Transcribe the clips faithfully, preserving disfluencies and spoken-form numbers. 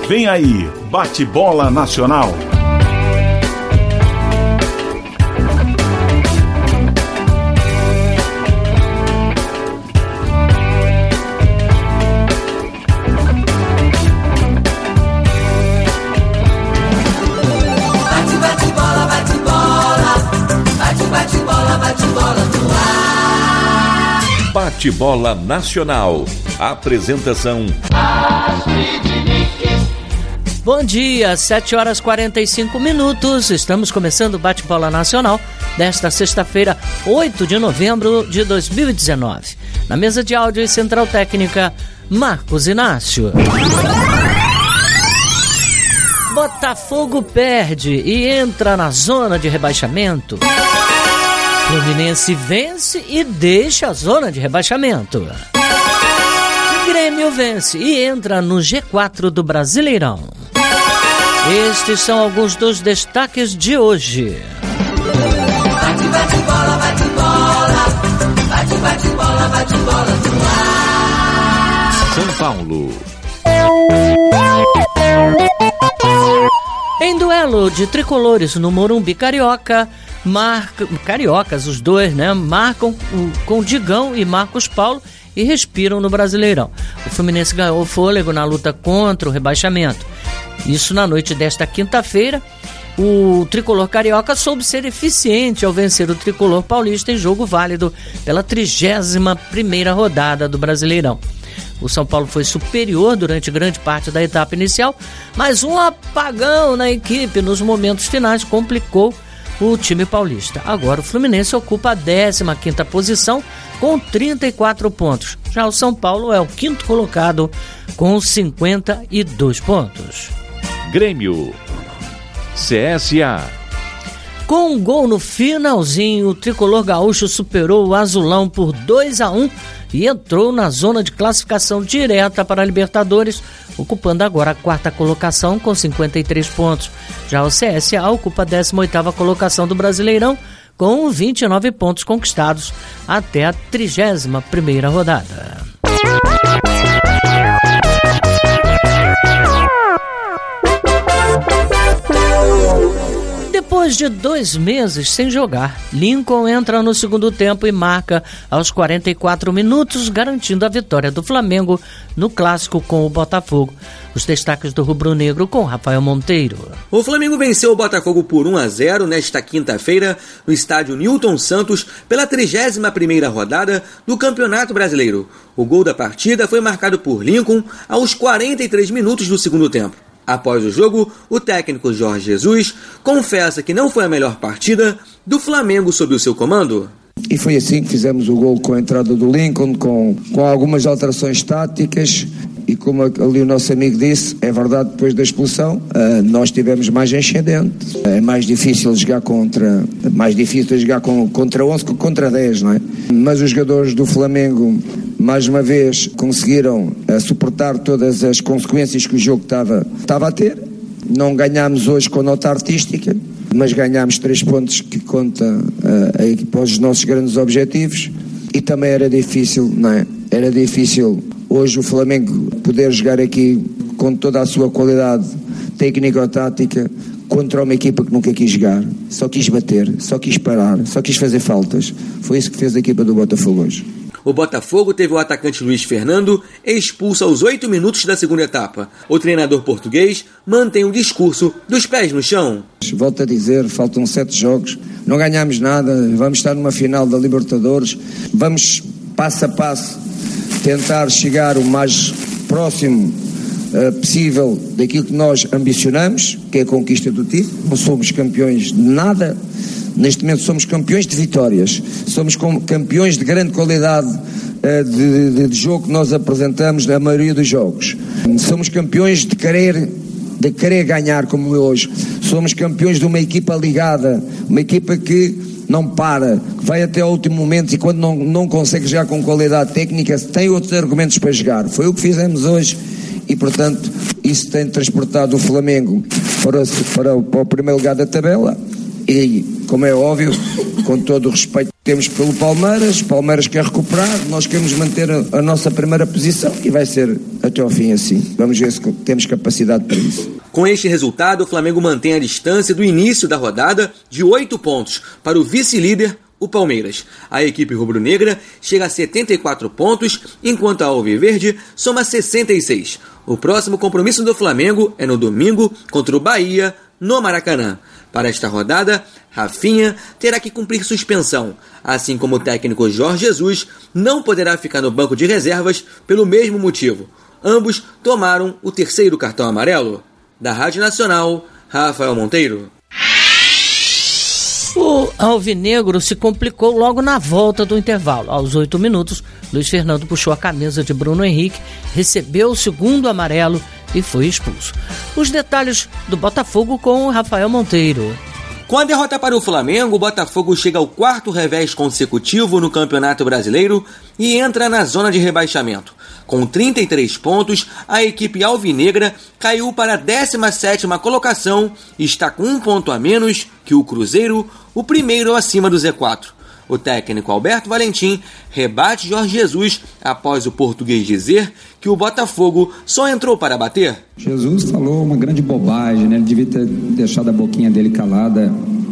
Vem aí, Bate-Bola Nacional. Bate-Bola Nacional. Apresentação. Bom dia, sete horas e quarenta e cinco minutos. Estamos começando o Bate-Bola Nacional desta sexta-feira, oito de novembro de dois mil e dezenove. Na mesa de áudio e central técnica, Marcos Inácio. Botafogo perde e entra na zona de rebaixamento. Fluminense vence e deixa a zona de rebaixamento. Grêmio vence e entra no G quatro do Brasileirão. Estes são alguns dos destaques de hoje. Bate, bate, bola, bate, bola. Bate, bate, bola, bate, bola no ar. São Paulo. Em duelo de tricolores no Morumbi Carioca, marca, cariocas os dois, né? Marcam com Digão e Marcos Paulo e respiram no Brasileirão. O Fluminense ganhou fôlego na luta contra o rebaixamento. Isso na noite desta quinta-feira. O tricolor carioca soube ser eficiente ao vencer o tricolor paulista em jogo válido pela trigésima primeira rodada do Brasileirão. O São Paulo foi superior durante grande parte da etapa inicial, mas um apagão na equipe nos momentos finais complicou o time paulista. Agora o Fluminense ocupa a décima quinta posição com trinta e quatro pontos. Já o São Paulo é o quinto colocado com cinquenta e dois pontos. Grêmio. C S A. Com um gol no finalzinho, o tricolor gaúcho superou o azulão por dois a um e entrou na zona de classificação direta para a Libertadores, ocupando agora a quarta colocação com cinquenta e três pontos. Já o C S A ocupa a décima oitava colocação do Brasileirão com vinte e nove pontos conquistados até a trigésima primeira rodada. Depois de dois meses sem jogar, Lincoln entra no segundo tempo e marca aos quarenta e quatro minutos, garantindo a vitória do Flamengo no clássico com o Botafogo. Os destaques do rubro-negro com Rafael Monteiro. O Flamengo venceu o Botafogo por um a zero nesta quinta-feira no estádio Newton Santos pela trigésima primeira rodada do Campeonato Brasileiro. O gol da partida foi marcado por Lincoln aos quarenta e três minutos do segundo tempo. Após o jogo, o técnico Jorge Jesus confessa que não foi a melhor partida do Flamengo sob o seu comando. E foi assim que fizemos o gol, com a entrada do Lincoln, com, com algumas alterações táticas. E como ali o nosso amigo disse, é verdade, depois da expulsão, uh, nós tivemos mais ascendente. É mais difícil jogar contra, mais difícil jogar com, contra onze que contra dez, não é? Mas os jogadores do Flamengo, mais uma vez, conseguiram uh, suportar todas as consequências que o jogo estava, estava a ter. Não ganhámos hoje com nota artística, mas ganhámos três pontos que conta uh, para os nossos grandes objetivos. E também era difícil, não é? Era difícil hoje o Flamengo poder jogar aqui com toda a sua qualidade técnico-tática contra uma equipa que nunca quis jogar, só quis bater, só quis parar, só quis fazer faltas. Foi isso que fez a equipa do Botafogo hoje. O Botafogo teve o atacante Luiz Fernando expulso aos oito minutos da segunda etapa. O treinador português mantém o discurso dos pés no chão. Volto a dizer, faltam sete jogos, não ganhamos nada, vamos estar numa final da Libertadores, vamos passo a passo tentar chegar o mais próximo uh, possível daquilo que nós ambicionamos, que é a conquista do título. Não somos campeões de nada, neste momento somos campeões de vitórias, somos campeões de grande qualidade uh, de, de, de jogo que nós apresentamos na maioria dos jogos. Somos campeões de querer, de querer ganhar como hoje. Somos campeões de uma equipa ligada, uma equipa que não para, que vai até ao último momento e quando não, não consegue jogar com qualidade técnica, tem outros argumentos para jogar. Foi o que fizemos hoje e, portanto, isso tem transportado o Flamengo para, para, para o primeiro lugar da tabela e, como é óbvio, com todo o respeito que temos pelo Palmeiras, o Palmeiras quer recuperar, nós queremos manter a, a nossa primeira posição e vai ser até ao fim assim. Vamos ver se temos capacidade para isso. Com este resultado, o Flamengo mantém a distância do início da rodada de oito pontos para o vice-líder, o Palmeiras. A equipe rubro-negra chega a setenta e quatro pontos, enquanto a alviverde soma sessenta e seis. O próximo compromisso do Flamengo é no domingo contra o Bahia, no Maracanã. Para esta rodada, Rafinha terá que cumprir suspensão, assim como o técnico Jorge Jesus não poderá ficar no banco de reservas pelo mesmo motivo. Ambos tomaram o terceiro cartão amarelo. Da Rádio Nacional, Rafael Monteiro. O alvinegro se complicou logo na volta do intervalo. Aos oito minutos, Luiz Fernando puxou a camisa de Bruno Henrique, recebeu o segundo amarelo e foi expulso. Os detalhes do Botafogo com o Rafael Monteiro. Com a derrota para o Flamengo, o Botafogo chega ao quarto revés consecutivo no Campeonato Brasileiro e entra na zona de rebaixamento. Com trinta e três pontos, a equipe alvinegra caiu para a décima sétima colocação e está com um ponto a menos que o Cruzeiro, o primeiro acima do Z quatro. O técnico Alberto Valentim rebate Jorge Jesus após o português dizer que o Botafogo só entrou para bater. Jesus falou uma grande bobagem, né? Ele devia ter deixado a boquinha dele calada.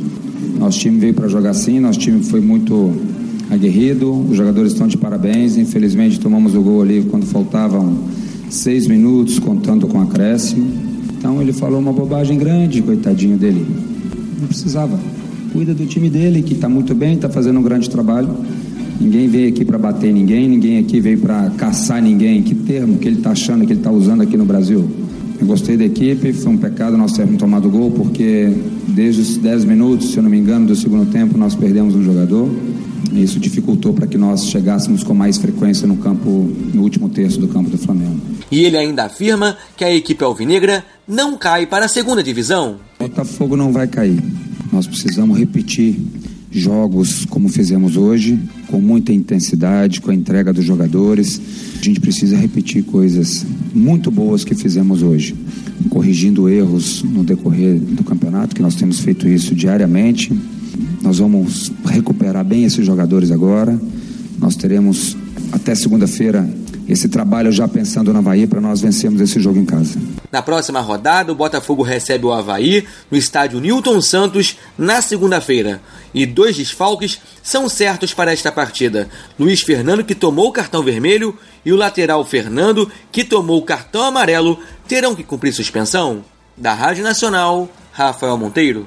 Nosso time veio para jogar assim, nosso time foi muito aguerrido, os jogadores estão de parabéns. Infelizmente tomamos o gol ali quando faltavam seis minutos, contando com acréscimo. Então ele falou uma bobagem grande, coitadinho dele. Não precisava. Cuida do time dele, que está muito bem, está fazendo um grande trabalho. Ninguém veio aqui para bater ninguém, ninguém aqui veio para caçar ninguém. Que termo que ele está achando que ele está usando aqui no Brasil? Eu gostei da equipe, foi um pecado nós termos tomado gol, porque desde os dez minutos, se eu não me engano, do segundo tempo, nós perdemos um jogador. E isso dificultou para que nós chegássemos com mais frequência no campo, no último terço do campo do Flamengo. E ele ainda afirma que a equipe alvinegra não cai para a segunda divisão. O Botafogo não vai cair. Nós precisamos repetir jogos como fizemos hoje, com muita intensidade, com a entrega dos jogadores. A gente precisa repetir coisas muito boas que fizemos hoje, corrigindo erros no decorrer do campeonato, que nós temos feito isso diariamente. Nós vamos recuperar bem esses jogadores agora. Nós teremos até segunda-feira esse trabalho já pensando no Avaí para nós vencermos esse jogo em casa. Na próxima rodada, o Botafogo recebe o Avaí no estádio Newton Santos na segunda-feira. E dois desfalques são certos para esta partida. Luiz Fernando, que tomou o cartão vermelho, e o lateral Fernando, que tomou o cartão amarelo, terão que cumprir suspensão. Da Rádio Nacional, Rafael Monteiro.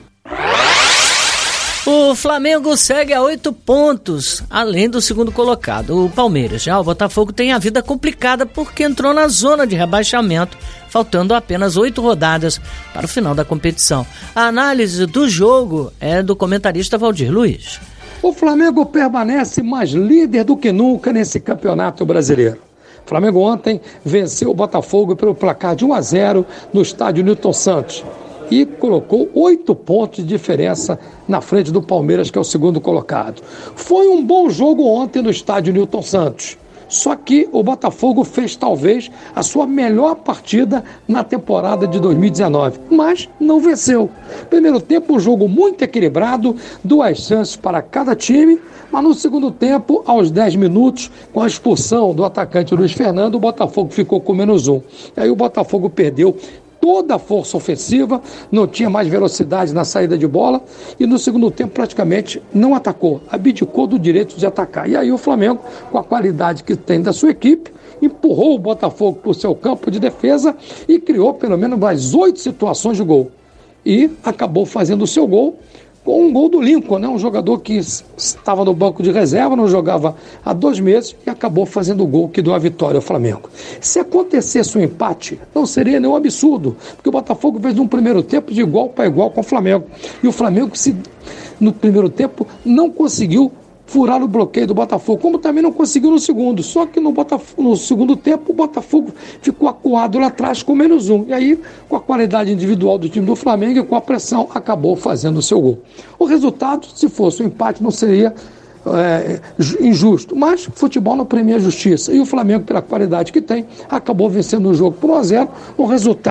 O Flamengo segue a oito pontos, além do segundo colocado, o Palmeiras. Já o Botafogo tem a vida complicada porque entrou na zona de rebaixamento, faltando apenas oito rodadas para o final da competição. A análise do jogo é do comentarista Valdir Luiz. O Flamengo permanece mais líder do que nunca nesse campeonato brasileiro. O Flamengo ontem venceu o Botafogo pelo placar de um a zero no estádio Newton Santos e colocou oito pontos de diferença na frente do Palmeiras, que é o segundo colocado. Foi um bom jogo ontem no estádio Newton Santos. Só que o Botafogo fez talvez a sua melhor partida na temporada de dois mil e dezenove, mas não venceu. Primeiro tempo, um jogo muito equilibrado, duas chances para cada time, mas no segundo tempo, aos dez minutos, com a expulsão do atacante Luiz Fernando, o Botafogo ficou com menos um. E aí o Botafogo perdeu toda a força ofensiva, não tinha mais velocidade na saída de bola e no segundo tempo praticamente não atacou, abdicou do direito de atacar. E aí o Flamengo, com a qualidade que tem da sua equipe, empurrou o Botafogo para o seu campo de defesa e criou pelo menos mais oito situações de gol. E acabou fazendo o seu gol com um gol do Lincoln, né? Um jogador que estava no banco de reserva, não jogava há dois meses e acabou fazendo o gol que deu a vitória ao Flamengo. Se acontecesse um empate, não seria nenhum absurdo, porque o Botafogo fez um primeiro tempo de igual para igual com o Flamengo. E o Flamengo, se, no primeiro tempo, não conseguiu furar o bloqueio do Botafogo, como também não conseguiu no segundo. Só que no, Botafogo, no segundo tempo o Botafogo ficou acuado lá atrás com menos um. E aí, com a qualidade individual do time do Flamengo e com a pressão, acabou fazendo o seu gol. O resultado, se fosse um empate, não seria é, injusto. Mas futebol não premia a justiça. E o Flamengo, pela qualidade que tem, acabou vencendo o jogo por um a zero. Um resultado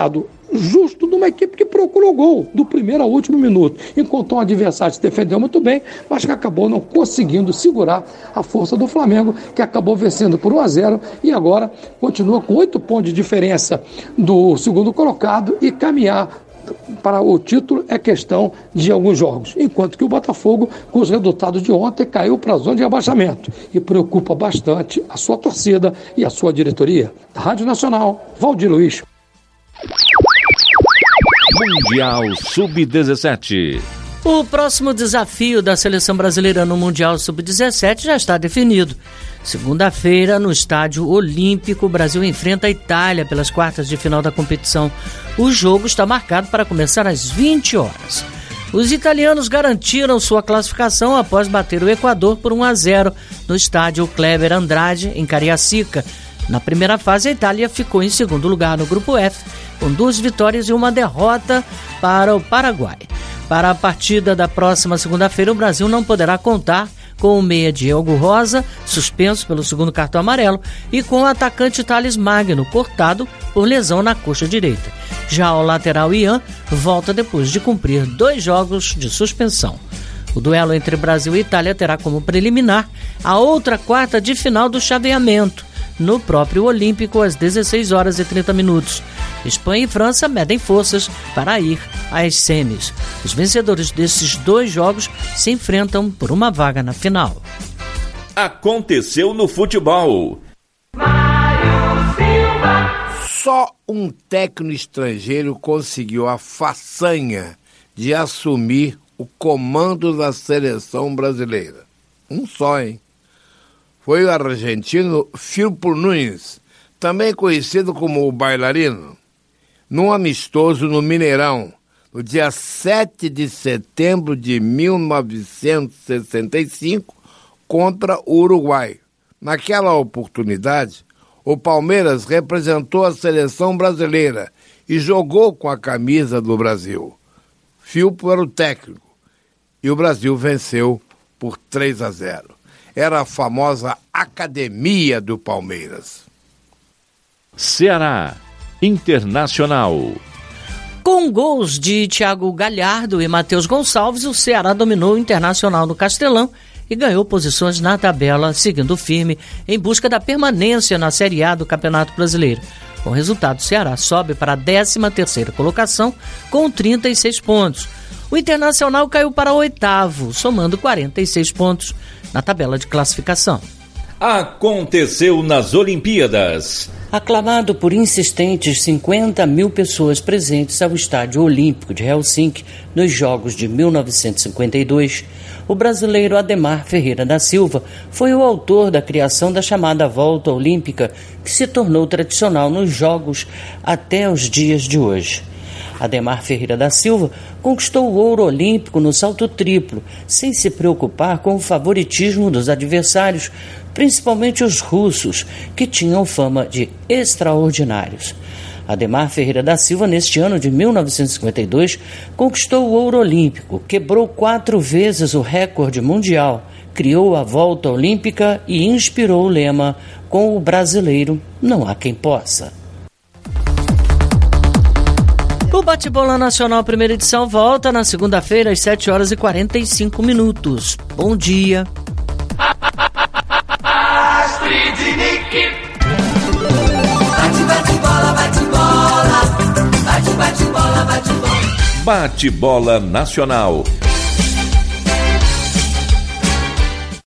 justo de uma equipe que procurou gol do primeiro ao último minuto. Encontrou um adversário que se defendeu muito bem, mas que acabou não conseguindo segurar a força do Flamengo, que acabou vencendo por um a zero e agora continua com oito pontos de diferença do segundo colocado e caminhar para o título é questão de alguns jogos, enquanto que o Botafogo, com os resultados de ontem, caiu para a zona de abaixamento e preocupa bastante a sua torcida e a sua diretoria. Da Rádio Nacional, Valdir Luiz. Mundial sub dezessete. O próximo desafio da seleção brasileira no Mundial sub dezessete já está definido. Segunda-feira, no Estádio Olímpico, o Brasil enfrenta a Itália pelas quartas de final da competição. O jogo está marcado para começar às vinte horas. Os italianos garantiram sua classificação após bater o Equador por um a zero no Estádio Kleber Andrade, em Cariacica. Na primeira fase, a Itália ficou em segundo lugar no Grupo F, com duas vitórias e uma derrota para o Paraguai. Para a partida da próxima segunda-feira, o Brasil não poderá contar com o meia Diego Rosa, suspenso pelo segundo cartão amarelo, e com o atacante Thales Magno, cortado por lesão na coxa direita. Já o lateral Ian volta depois de cumprir dois jogos de suspensão. O duelo entre Brasil e Itália terá como preliminar a outra quarta de final do chaveamento, no próprio Olímpico, às dezesseis horas e trinta minutos. Espanha e França medem forças para ir às semis. Os vencedores desses dois jogos se enfrentam por uma vaga na final. Aconteceu no futebol. Só um técnico estrangeiro conseguiu a façanha de assumir o comando da seleção brasileira. Um só, hein? Foi o argentino Firpo Nunes, também conhecido como o Bailarino, num amistoso no Mineirão, no dia sete de setembro de mil novecentos e sessenta e cinco, contra o Uruguai. Naquela oportunidade, o Palmeiras representou a seleção brasileira e jogou com a camisa do Brasil. Firpo era o técnico e o Brasil venceu por três a zero. Era a famosa Academia do Palmeiras. Ceará Internacional. Com gols de Thiago Galhardo e Matheus Gonçalves, o Ceará dominou o Internacional no Castelão e ganhou posições na tabela, seguindo firme em busca da permanência na Série A do Campeonato Brasileiro. Com o resultado, o Ceará sobe para a décima terceira colocação com trinta e seis pontos. O Internacional caiu para o oitavo, somando quarenta e seis pontos na tabela de classificação. Aconteceu nas Olimpíadas. Aclamado por insistentes cinquenta mil pessoas presentes ao Estádio Olímpico de Helsinki nos Jogos de mil novecentos e cinquenta e dois, o brasileiro Ademar Ferreira da Silva foi o autor da criação da chamada Volta Olímpica, que se tornou tradicional nos Jogos até os dias de hoje. Ademar Ferreira da Silva conquistou o ouro olímpico no salto triplo, sem se preocupar com o favoritismo dos adversários, principalmente os russos, que tinham fama de extraordinários. Ademar Ferreira da Silva, neste ano de mil novecentos e cinquenta e dois, conquistou o ouro olímpico, quebrou quatro vezes o recorde mundial, criou a volta olímpica e inspirou o lema "Com o brasileiro não há quem possa". O Bate-Bola Nacional Primeira Edição volta na segunda-feira às sete horas e quarenta e cinco minutos. Bom dia. Bate, bate, bola, bate, bola. Bate, bate, bola, bate, bola. Bate-Bola Nacional.